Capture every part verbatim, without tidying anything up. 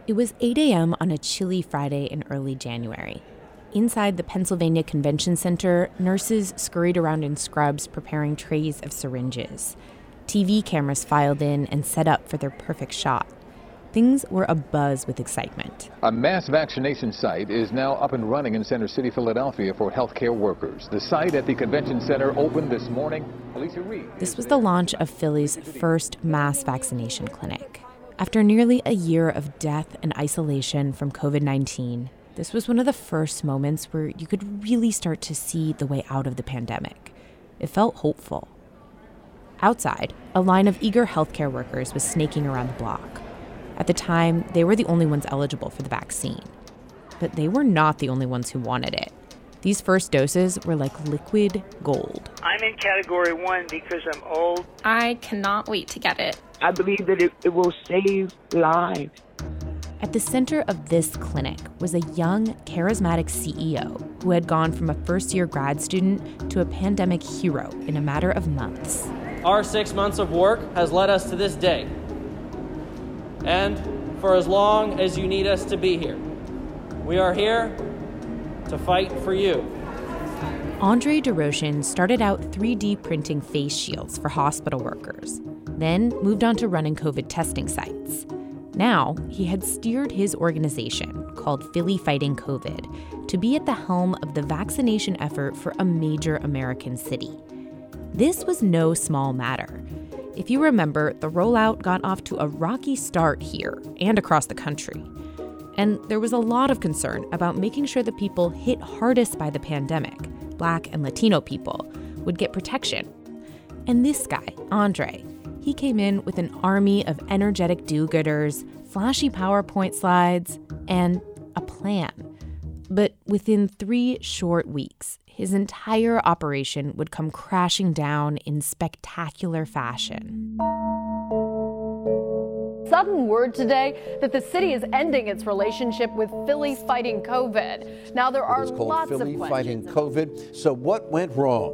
It was eight a.m. on a chilly Friday in early January. Inside the Pennsylvania Convention Center, nurses scurried around in scrubs preparing trays of syringes. T V cameras filed in and set up for their perfect shot. Things were abuzz with excitement. A mass vaccination site is now up and running in Center City, Philadelphia for healthcare workers. The site at the Convention Center opened this morning. Alicia Reed. This was the launch of Philly's first mass vaccination clinic. After nearly a year of death and isolation from covid nineteen, this was one of the first moments where you could really start to see the way out of the pandemic. It felt hopeful. Outside, a line of eager healthcare workers was snaking around the block. At the time, they were the only ones eligible for the vaccine. But they were not the only ones who wanted it. These first doses were like liquid gold. I'm in category one because I'm old. I cannot wait to get it. I believe that it, it will save lives. At the center of this clinic was a young, charismatic C E O who had gone from a first-year grad student to a pandemic hero in a matter of months. Our six months of work has led us to this day. And for as long as you need us to be here, we are here to fight for you. Andre Doroshin started out three D printing face shields for hospital workers, then moved on to running COVID testing sites. Now, he had steered his organization, called Philly Fighting COVID, to be at the helm of the vaccination effort for a major American city. This was no small matter. If you remember, the rollout got off to a rocky start here and across the country. And there was a lot of concern about making sure the people hit hardest by the pandemic, Black and Latino people, would get protection. And this guy, Andre, he came in with an army of energetic do-gooders, flashy PowerPoint slides, and a plan. But within three short weeks, his entire operation would come crashing down in spectacular fashion. Sudden word today that the city is ending its relationship with Philly Fighting COVID. Now there are it's called lots Philly of Fighting questions. COVID. So what went wrong?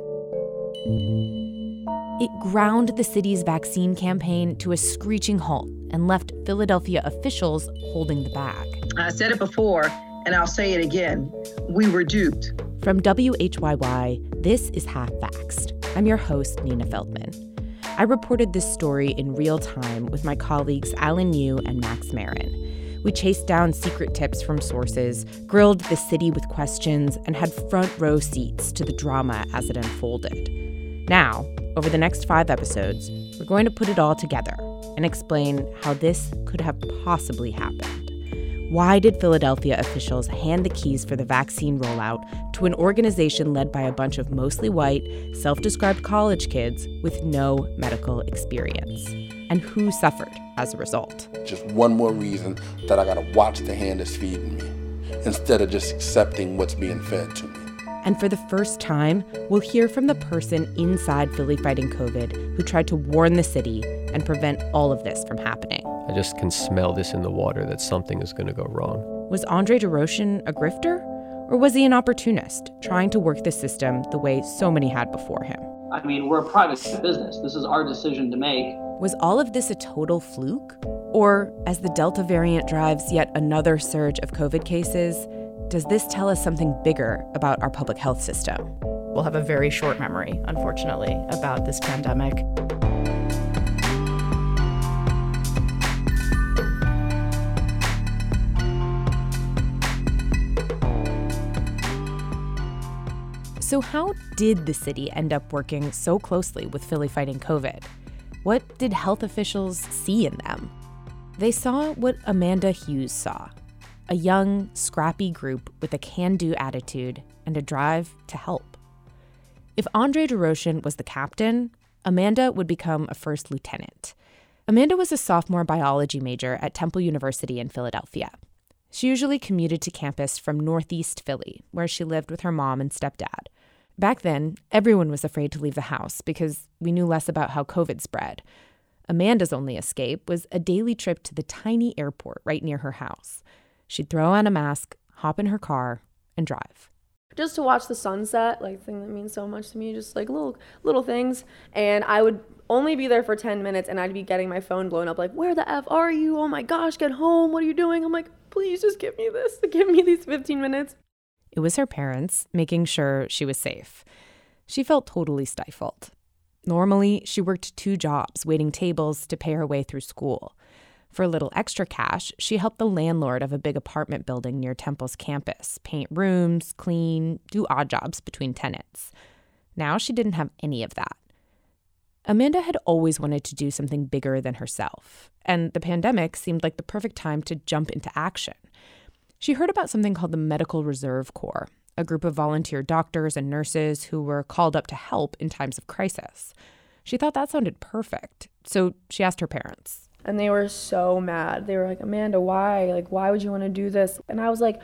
It ground the city's vaccine campaign to a screeching halt and left Philadelphia officials holding the bag. I said it before, and I'll say it again. We were duped. From W H Y Y, this is Half Vaxxed. I'm your host, Nina Feldman. I reported this story in real time with my colleagues Alan Yu and Max Marin. We chased down secret tips from sources, grilled the city with questions, and had front row seats to the drama as it unfolded. Now, over the next five episodes, we're going to put it all together and explain how this could have possibly happened. Why did Philadelphia officials hand the keys for the vaccine rollout to an organization led by a bunch of mostly white, self-described college kids with no medical experience? And who suffered as a result? Just one more reason that I gotta watch the hand that's feeding me instead of just accepting what's being fed to me. And for the first time, we'll hear from the person inside Philly Fighting COVID who tried to warn the city and prevent all of this from happening. I just can smell this in the water that something is going to go wrong. Was Andre Doroshin a grifter? Or was he an opportunist, trying to work the system the way so many had before him? I mean, we're a private business. This is our decision to make. Was all of this a total fluke? Or, as the Delta variant drives yet another surge of COVID cases, does this tell us something bigger about our public health system? We'll have a very short memory, unfortunately, about this pandemic. So how did the city end up working so closely with Philly Fighting COVID? What did health officials see in them? They saw what Amanda Hughes saw, a young, scrappy group with a can-do attitude and a drive to help. If Andre Doroshin was the captain, Amanda would become a first lieutenant. Amanda was a sophomore biology major at Temple University in Philadelphia. She usually commuted to campus from Northeast Philly, where she lived with her mom and stepdad. Back then, everyone was afraid to leave the house because we knew less about how COVID spread. Amanda's only escape was a daily trip to the tiny airport right near her house. She'd throw on a mask, hop in her car, and drive. just to watch the sunset, like thing that means so much to me, just like little little things. And I would only be there for ten minutes and I'd be getting my phone blown up like, where the F are you? Oh my gosh, get home. What are you doing? I'm like, please just give me this. Give me these fifteen minutes. It was her parents making sure she was safe. She felt totally stifled. Normally, she worked two jobs, waiting tables to pay her way through school. For a little extra cash, she helped the landlord of a big apartment building near Temple's campus paint rooms, clean, do odd jobs between tenants. Now she didn't have any of that. Amanda had always wanted to do something bigger than herself, and the pandemic seemed like the perfect time to jump into action. She heard about something called the Medical Reserve Corps, a group of volunteer doctors and nurses who were called up to help in times of crisis. She thought that sounded perfect, so she asked her parents. And they were so mad. They were like, Amanda, why? Like, why would you want to do this? And I was like,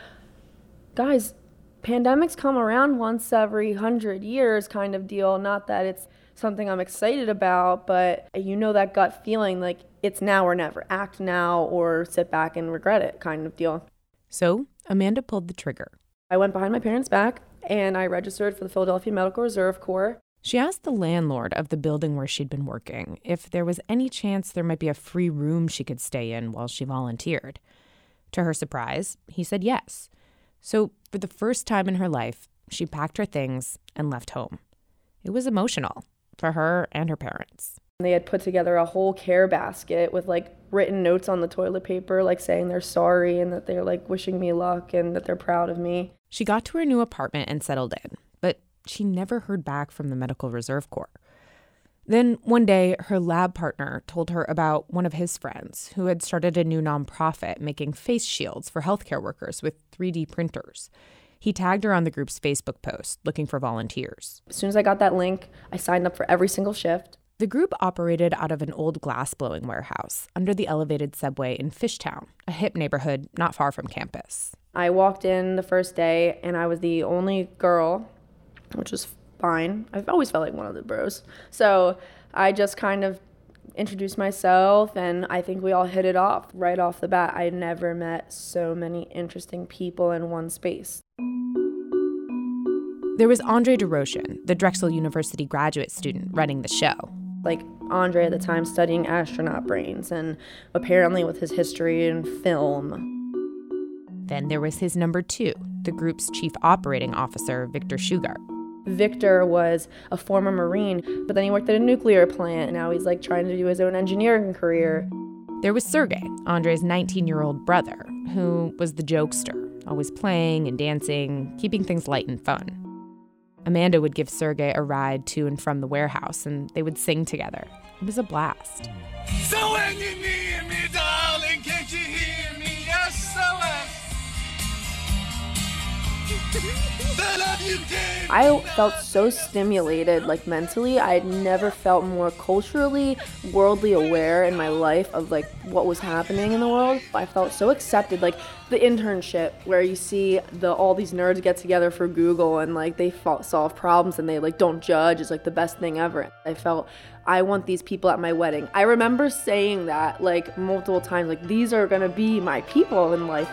guys, pandemics come around once every hundred years kind of deal. Not that it's something I'm excited about, but you know that gut feeling like it's now or never. Act now or sit back and regret it kind of deal. So Amanda pulled the trigger. I went behind my parents' back and I registered for the Philadelphia Medical Reserve Corps. She asked the landlord of the building where she'd been working if there was any chance there might be a free room she could stay in while she volunteered. To her surprise, he said yes. So for the first time in her life, she packed her things and left home. It was emotional for her and her parents. They had put together a whole care basket with like written notes on the toilet paper, like saying they're sorry and that they're like wishing me luck and that they're proud of me. She got to her new apartment and settled in, but she never heard back from the Medical Reserve Corps. Then one day, her lab partner told her about one of his friends who had started a new nonprofit making face shields for healthcare workers with three D printers. He tagged her on the group's Facebook post looking for volunteers. As soon as I got that link, I signed up for every single shift. The group operated out of an old glass-blowing warehouse under the elevated subway in Fishtown, a hip neighborhood not far from campus. I walked in the first day, and I was the only girl, which was fine. I've always felt like one of the bros. So I just kind of introduced myself, and I think we all hit it off right off the bat. I never met so many interesting people in one space. There was Andre DeRoshan, the Drexel University graduate student running the show. Like Andre at the time studying astronaut brains, and apparently with his history in film. Then there was his number two, the group's chief operating officer, Victor Shugart. Victor was a former Marine, but then he worked at a nuclear plant. Now he's like trying to do his own engineering career. There was Sergey, Andre's nineteen-year-old brother, who was the jokester, always playing and dancing, keeping things light and fun. Amanda would give Sergey a ride to and from the warehouse, and they would sing together. It was a blast. So when you need me, darling, can't you hear me? S O S. The love you gave. I felt so stimulated, like mentally. I had never felt more culturally, worldly aware in my life of like what was happening in the world. I felt so accepted, like the internship where you see the all these nerds get together for Google and like they solve problems and they like don't judge is like the best thing ever. I felt I want these people at my wedding. I remember saying that like multiple times, like these are gonna be my people in life.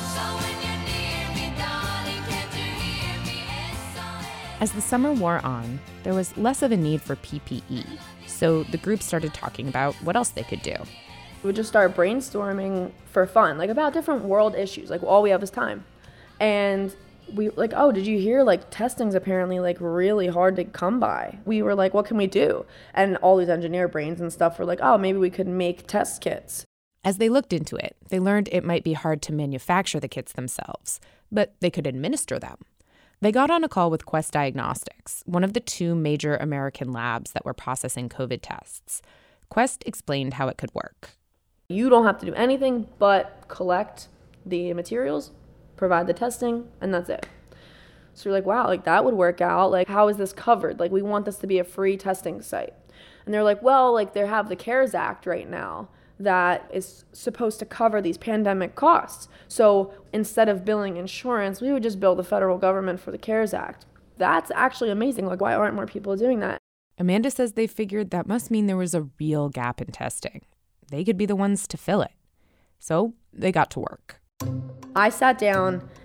As the summer wore on, there was less of a need for P P E, so the group started talking about what else they could do. We would just start brainstorming for fun, like about different world issues, like all we have is time. And we like, oh, did you hear like testing's apparently like really hard to come by? We were like, what can we do? And all these engineer brains and stuff were like, oh, maybe we could make test kits. As they looked into it, they learned it might be hard to manufacture the kits themselves, but they could administer them. They got on a call with Quest Diagnostics, one of the two major American labs that were processing COVID tests. Quest explained how it could work. You don't have to do anything but collect the materials, provide the testing, and that's it. So you're like, wow, like that would work out. Like, how is this covered? Like, we want this to be a free testing site. And they're like, well, like they have the CARES Act right now that is supposed to cover these pandemic costs. So instead of billing insurance, we would just bill the federal government for the CARES Act. That's actually amazing. Like, why aren't more people doing that? Amanda says they figured that must mean there was a real gap in testing. They could be the ones to fill it. So they got to work. I sat down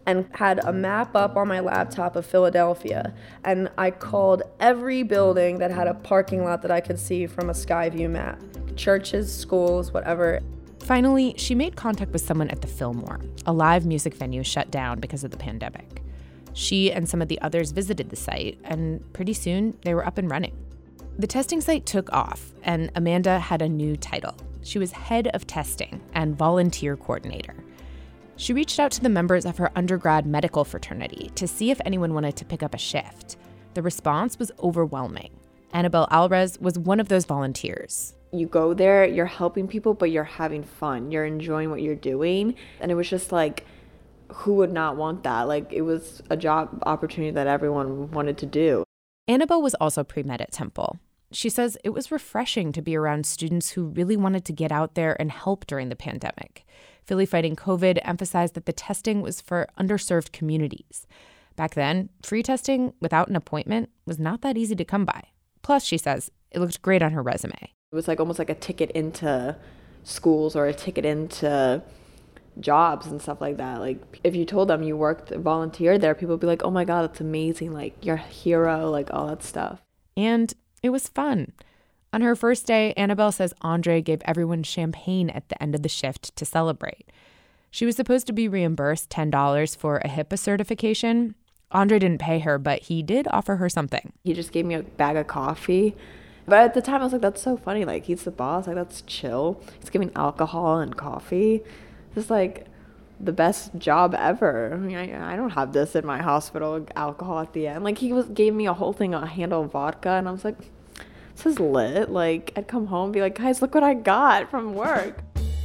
and had a map up on my laptop of Philadelphia. And I called every building that had a parking lot that I could see from a Skyview map. Churches, schools, whatever. Finally, she made contact with someone at the Fillmore, a live music venue shut down because of the pandemic. She and some of the others visited the site, and pretty soon they were up and running. The testing site took off, and Amanda had a new title. She was head of testing and volunteer coordinator. She reached out to the members of her undergrad medical fraternity to see if anyone wanted to pick up a shift. The response was overwhelming. Annabelle Alvarez was one of those volunteers. You go there, you're helping people, but you're having fun. You're enjoying what you're doing. And it was just like, who would not want that? Like, it was a job opportunity that everyone wanted to do. Annabelle was also pre-med at Temple. She says it was refreshing to be around students who really wanted to get out there and help during the pandemic. Philly Fighting COVID emphasized that the testing was for underserved communities. Back then, free testing without an appointment was not that easy to come by. Plus, she says, it looked great on her resume. It was like almost like a ticket into schools or a ticket into jobs and stuff like that. Like, if you told them you worked, volunteered there, people would be like, oh my God, that's amazing. Like, you're a hero, like all that stuff. And it was fun. On her first day, Annabelle says Andre gave everyone champagne at the end of the shift to celebrate. She was supposed to be reimbursed ten dollars for a HIPAA certification. Andre didn't pay her, but he did offer her something. He just gave me a bag of coffee. But at the time, I was like, that's so funny. Like, he's the boss. Like, that's chill. He's giving alcohol and coffee. It's like the best job ever. I mean, I, I don't have this in my hospital, alcohol at the end. Like, he was gave me a whole thing, a handle of vodka, and I was like, this is lit. Like, I'd come home and be like, guys, look what I got from work.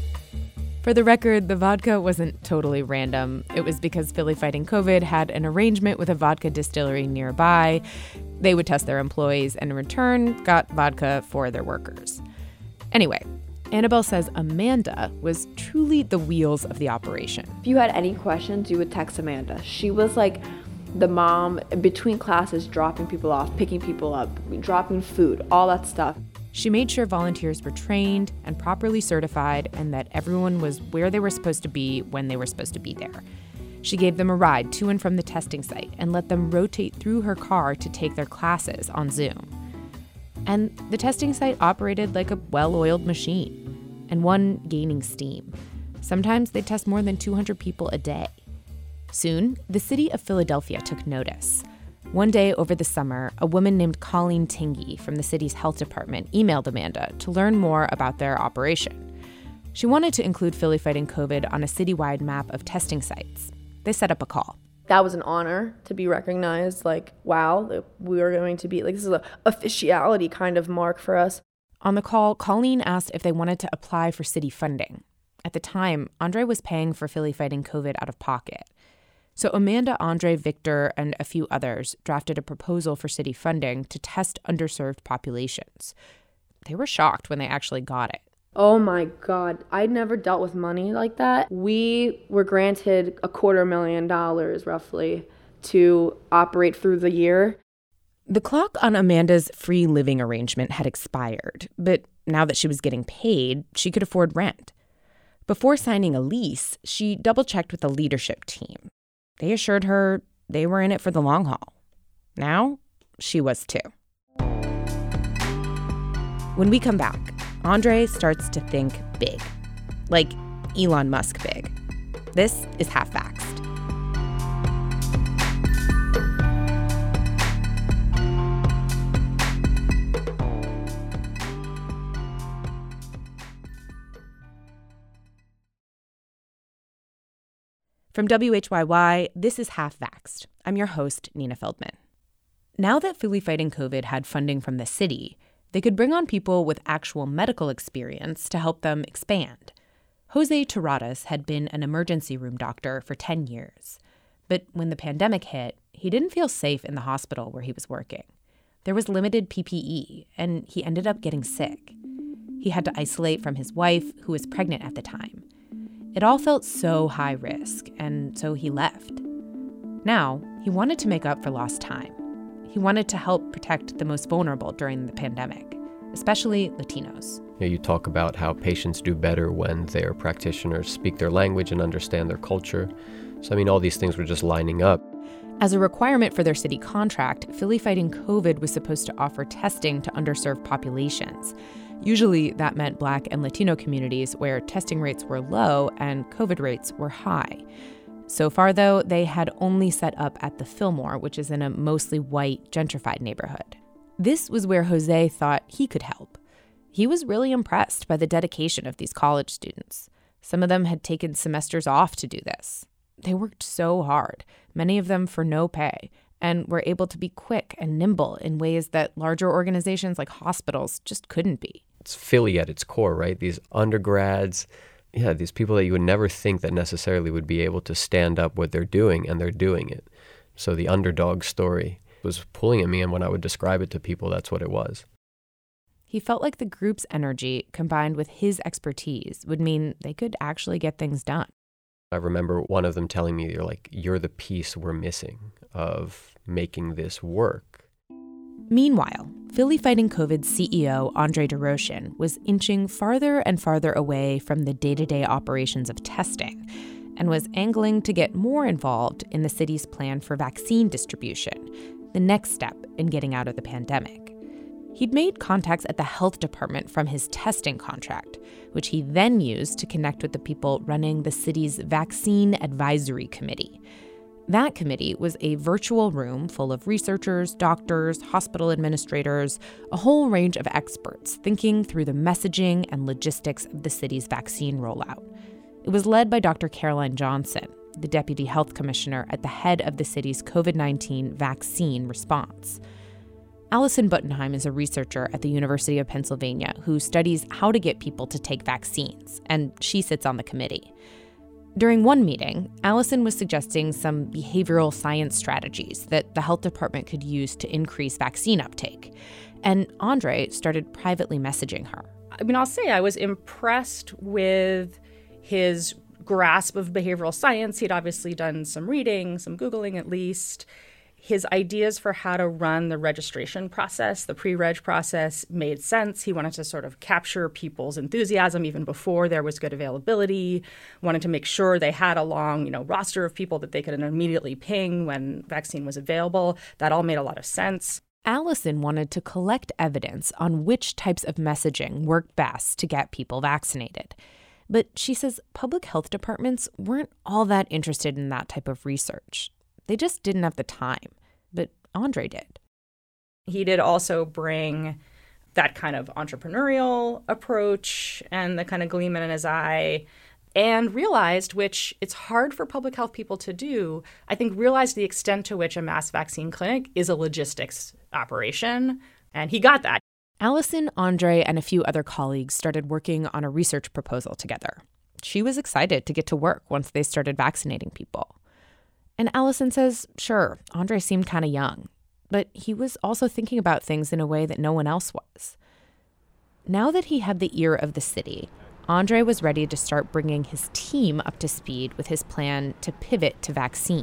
For the record, the vodka wasn't totally random. It was because Philly Fighting COVID had an arrangement with a vodka distillery nearby. They would test their employees and in return got vodka for their workers. Anyway, Annabelle says Amanda was truly the wheels of the operation. If you had any questions, you would text Amanda. She was like the mom between classes, dropping people off, picking people up, dropping food, all that stuff. She made sure volunteers were trained and properly certified and that everyone was where they were supposed to be when they were supposed to be there. She gave them a ride to and from the testing site and let them rotate through her car to take their classes on Zoom. And the testing site operated like a well-oiled machine, and one gaining steam. Sometimes they'd test more than two hundred people a day. Soon, the city of Philadelphia took notice. One day over the summer, a woman named Colleen Tingy from the city's health department emailed Amanda to learn more about their operation. She wanted to include Philly Fighting COVID on a citywide map of testing sites. They set up a call. That was an honor to be recognized. Like, wow, we are going to be, like, this is a officiality kind of mark for us. On the call, Colleen asked if they wanted to apply for city funding. At the time, Andre was paying for Philly Fighting COVID out of pocket. So Amanda, Andre, Victor, and a few others drafted a proposal for city funding to test underserved populations. They were shocked when they actually got it. Oh my God, I'd never dealt with money like that. We were granted a quarter million dollars roughly to operate through the year. The clock on Amanda's free living arrangement had expired, but now that she was getting paid, she could afford rent. Before signing a lease, she double-checked with the leadership team. They assured her they were in it for the long haul. Now, she was too. When we come back, Andre starts to think big, like Elon Musk big. This is Half-Vaxxed. From W H Y Y, this is Half-Vaxxed. I'm your host, Nina Feldman. Now that Philly Fighting COVID had funding from the city, they could bring on people with actual medical experience to help them expand. Jose Terradas had been an emergency room doctor for ten years. But when the pandemic hit, he didn't feel safe in the hospital where he was working. There was limited P P E, and he ended up getting sick. He had to isolate from his wife, who was pregnant at the time. It all felt so high risk, and so he left. Now, he wanted to make up for lost time. He wanted to help protect the most vulnerable during the pandemic, especially Latinos. You know, you talk about how patients do better when their practitioners speak their language and understand their culture. So, I mean, all these things were just lining up. As a requirement for their city contract, Philly Fighting COVID was supposed to offer testing to underserved populations. Usually that meant Black and Latino communities where testing rates were low and COVID rates were high. So far, though, they had only set up at the Fillmore, which is in a mostly white, gentrified neighborhood. This was where Jose thought he could help. He was really impressed by the dedication of these college students. Some of them had taken semesters off to do this. They worked so hard, many of them for no pay, and were able to be quick and nimble in ways that larger organizations like hospitals just couldn't be. It's Philly at its core, right? These undergrads, yeah, these people that you would never think that necessarily would be able to stand up what they're doing, and they're doing it. So the underdog story was pulling at me, and when I would describe it to people, that's what it was. He felt like the group's energy, combined with his expertise, would mean they could actually get things done. I remember one of them telling me, "You're like, you're the piece we're missing of making this work." Meanwhile, Philly Fighting COVID's C E O, Andre DeRochen, was inching farther and farther away from the day-to-day operations of testing and was angling to get more involved in the city's plan for vaccine distribution, the next step in getting out of the pandemic. He'd made contacts at the health department from his testing contract, which he then used to connect with the people running the city's Vaccine Advisory Committee. That committee was a virtual room full of researchers, doctors, hospital administrators, a whole range of experts thinking through the messaging and logistics of the city's vaccine rollout. It was led by Doctor Caroline Johnson, the deputy health commissioner at the head of the city's COVID nineteen vaccine response. Allison Buttenheim is a researcher at the University of Pennsylvania who studies how to get people to take vaccines, and she sits on the committee. During one meeting, Allison was suggesting some behavioral science strategies that the health department could use to increase vaccine uptake, and Andre started privately messaging her. I mean, I'll say I was impressed with his grasp of behavioral science. He'd obviously done some reading, some Googling at least. His ideas for how to run the registration process, the pre-reg process, made sense. He wanted to sort of capture people's enthusiasm even before there was good availability, wanted to make sure they had a long, you know, roster of people that they could immediately ping when vaccine was available. That all made a lot of sense. Allison wanted to collect evidence on which types of messaging worked best to get people vaccinated. But she says public health departments weren't all that interested in that type of research. They just didn't have the time, but Andre did. He did also bring that kind of entrepreneurial approach and the kind of gleam in his eye, and realized, which it's hard for public health people to do, I think realized the extent to which a mass vaccine clinic is a logistics operation, and he got that. Allison, Andre, and a few other colleagues started working on a research proposal together. She was excited to get to work once they started vaccinating people. And Allison says, sure, Andre seemed kind of young, but he was also thinking about things in a way that no one else was. Now that he had the ear of the city, Andre was ready to start bringing his team up to speed with his plan to pivot to vaccines.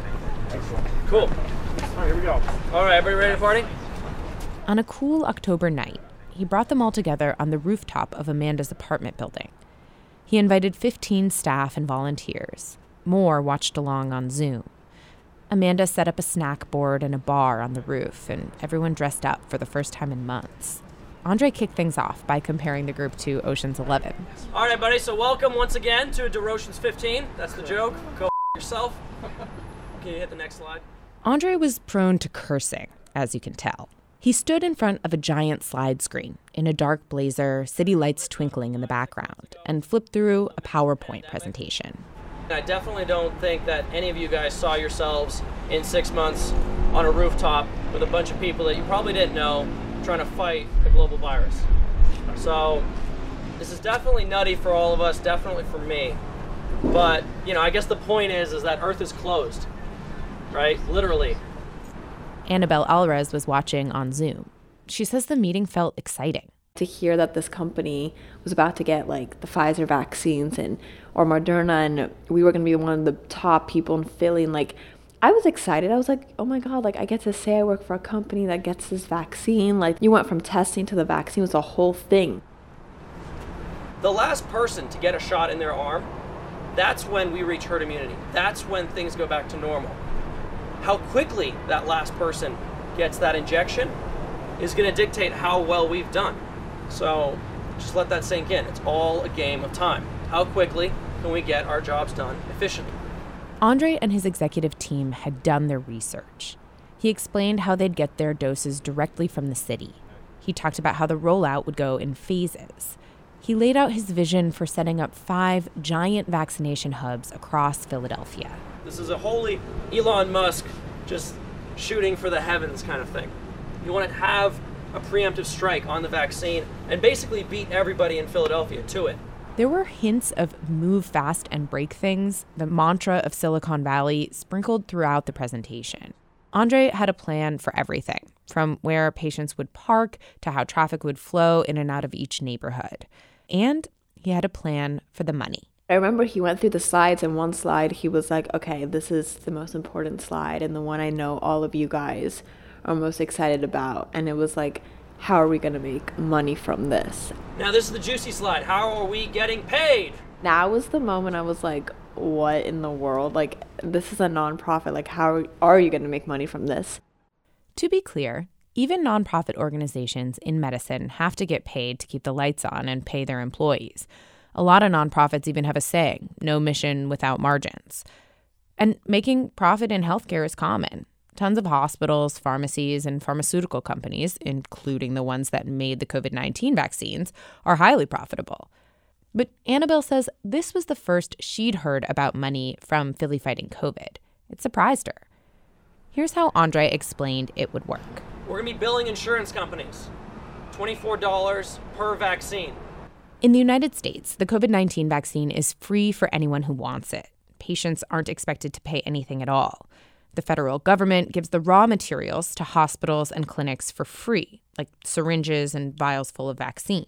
Cool. All right, here we go. All right, everybody ready to party? On a cool October night, he brought them all together on the rooftop of Amanda's apartment building. He invited fifteen staff and volunteers. More watched along on Zoom. Amanda set up a snack board and a bar on the roof, and everyone dressed up for the first time in months. Andre kicked things off by comparing the group to Ocean's Eleven. All right, buddy, so welcome once again to DeRoche's fifteen. That's the joke. Go yourself. Can you hit the next slide? Andre was prone to cursing, as you can tell. He stood in front of a giant slide screen in a dark blazer, city lights twinkling in the background, and flipped through a PowerPoint presentation. I definitely don't think that any of you guys saw yourselves in six months on a rooftop with a bunch of people that you probably didn't know trying to fight a global virus. So this is definitely nutty for all of us, definitely for me. But, you know, I guess the point is, is that Earth is closed, right? Literally. Annabelle Alvarez was watching on Zoom. She says the meeting felt exciting. To hear that this company was about to get like the Pfizer vaccines and or Moderna, and we were going to be one of the top people in Philly, and like I was excited. I was like, oh my God, like I get to say I work for a company that gets this vaccine. Like you went from testing to the vaccine was a whole thing. The last person to get a shot in their arm, that's when we reach herd immunity. That's when things go back to normal. How quickly that last person gets that injection is going to dictate how well we've done. So just let that sink in. It's all a game of time. How quickly can we get our jobs done efficiently? Andre and his executive team had done their research. He explained how they'd get their doses directly from the city. He talked about how the rollout would go in phases. He laid out his vision for setting up five giant vaccination hubs across Philadelphia. This is a wholly Elon Musk just shooting for the heavens kind of thing. You want to have a preemptive strike on the vaccine and basically beat everybody in Philadelphia to it. There were hints of move fast and break things, the mantra of Silicon Valley, sprinkled throughout the presentation. Andre had a plan for everything, from where patients would park to how traffic would flow in and out of each neighborhood. And he had a plan for the money. I remember he went through the slides, and one slide he was like, okay, this is the most important slide and the one I know all of you guys are most excited about. And it was like, how are we going to make money from this? Now this is the juicy slide. How are we getting paid? That was the moment I was like, what in the world? Like, this is a nonprofit. Like, how are you going to make money from this? To be clear, even nonprofit organizations in medicine have to get paid to keep the lights on and pay their employees. A lot of nonprofits even have a saying, no mission without margins. And making profit in healthcare is common. Tons of hospitals, pharmacies, and pharmaceutical companies, including the ones that made the covid nineteen vaccines, are highly profitable. But Annabelle says this was the first she'd heard about money from Philly Fighting COVID. It surprised her. Here's how Andre explained it would work. We're going to be billing insurance companies twenty-four dollars per vaccine. In the United States, the covid nineteen vaccine is free for anyone who wants it. Patients aren't expected to pay anything at all. The federal government gives the raw materials to hospitals and clinics for free, like syringes and vials full of vaccine.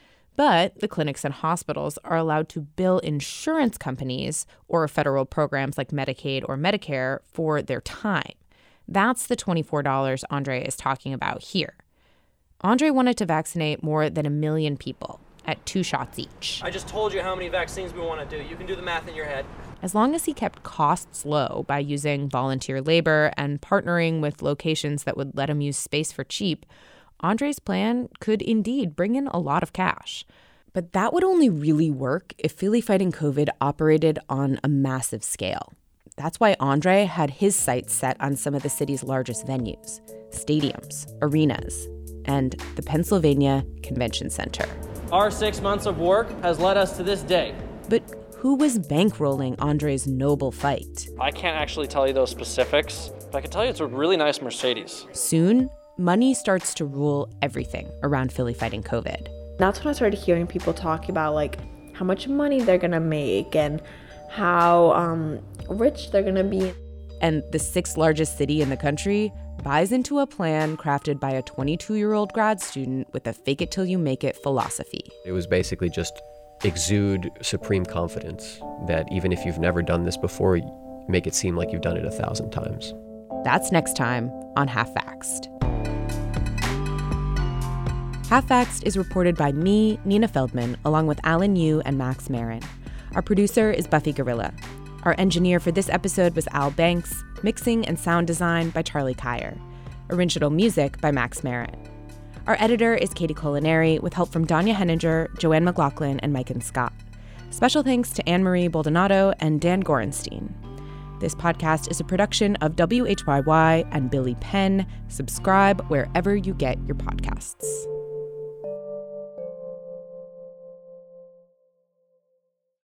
But the clinics and hospitals are allowed to bill insurance companies or federal programs like Medicaid or Medicare for their time. That's the twenty-four dollars Andre is talking about here. Andre wanted to vaccinate more than a million people at two shots each. I just told you how many vaccines we want to do. You can do the math in your head. As long as he kept costs low by using volunteer labor and partnering with locations that would let him use space for cheap, Andre's plan could indeed bring in a lot of cash. But that would only really work if Philly Fighting COVID operated on a massive scale. That's why Andre had his sights set on some of the city's largest venues, stadiums, arenas, and the Pennsylvania Convention Center. Our six months of work has led us to this day. But who was bankrolling Andre's noble fight? I can't actually tell you those specifics, but I can tell you it's a really nice Mercedes. Soon, money starts to rule everything around Philly Fighting COVID. That's when I started hearing people talking about like how much money they're gonna make and how um, rich they're gonna be. And the sixth largest city in the country buys into a plan crafted by a twenty-two-year-old grad student with a fake-it-till-you-make-it philosophy. It was basically just exude supreme confidence that even if you've never done this before, make it seem like you've done it a thousand times. That's next time on Half-Vaxxed. Half-Vaxxed is reported by me, Nina Feldman, along with Alan Yu and Max Marin. Our producer is Buffy Gorilla. Our engineer for this episode was Al Banks, mixing and sound design by Charlie Kyer. Original music by Max Marin. Our editor is Katie Culinary, with help from Danya Henninger, Joanne McLaughlin, and Mike and Scott. Special thanks to Anne-Marie Baldonado and Dan Gorenstein. This podcast is a production of W H Y Y and Billy Penn. Subscribe wherever you get your podcasts.